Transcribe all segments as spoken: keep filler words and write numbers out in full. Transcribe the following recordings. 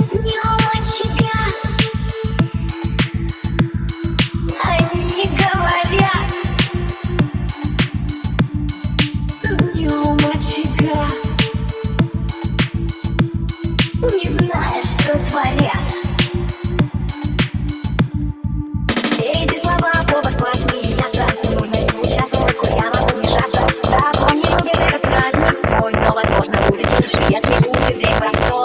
Девочка, они говорят, девочка, не знаешь, что творят. Эти слова повод посмеяться, нужно не участвовать, хоть я могу мешаться. Давно не любит этот праздник свой, но возможно будет тише, если будет день простой.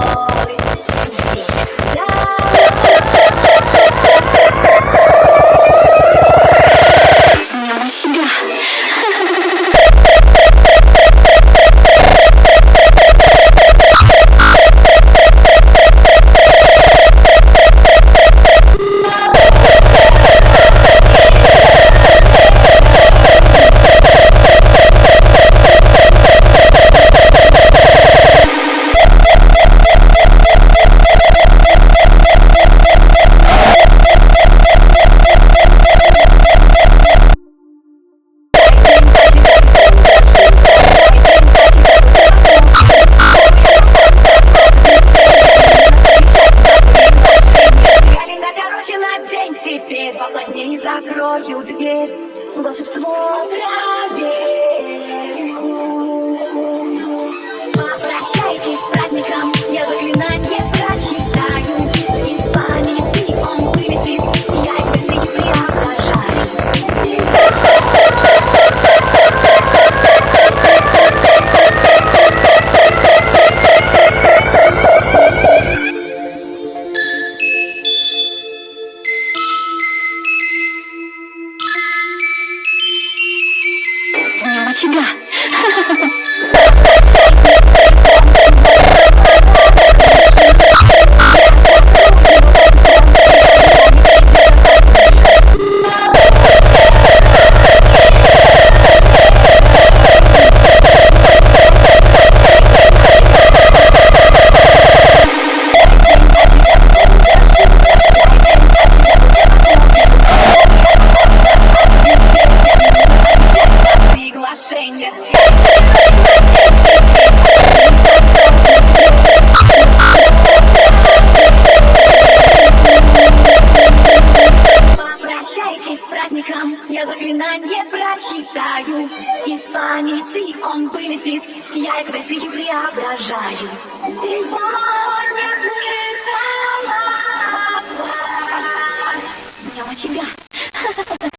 Теперь поплотнее закрою дверь, волшебство проверю. Попрощайтесь с праздником, я заклинание прочитаю. Из памяти он вылетит, я его здесь преображаю. Тебя. Попрощайтесь с праздником, я заклинание прочитаю. Из памяти он вылетит, я их в Россию преображаю. Сегодня слышала, с днем тебя.